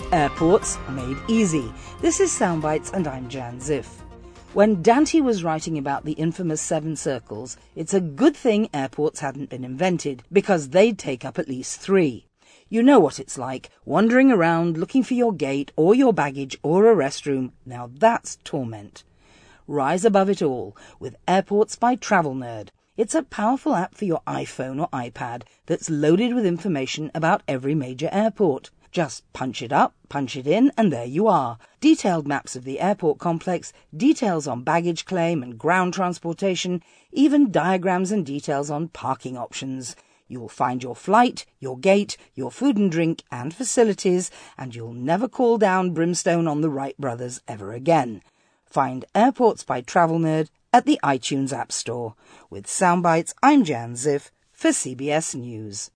Airports made easy. This is Soundbites and I'm Jan Ziff. When Dante was writing about the infamous 7 circles, it's a good thing airports hadn't been invented, because they'd take up at least 3. You know what it's like, wandering around looking for your gate or your baggage or a restroom. Now that's torment. Rise above it all with Airports by Travel Nerd. It's a powerful app for your iPhone or iPad that's loaded with information about every major airport. Just punch it up, punch it in, and there you are. Detailed maps of the airport complex, details on baggage claim and ground transportation, even diagrams and details on parking options. You'll find your flight, your gate, your food and drink and facilities, and you'll never call down brimstone on the Wright brothers ever again. Find Airports by Travel Nerd at the iTunes App Store. With Soundbites, I'm Jan Ziff for CBS News.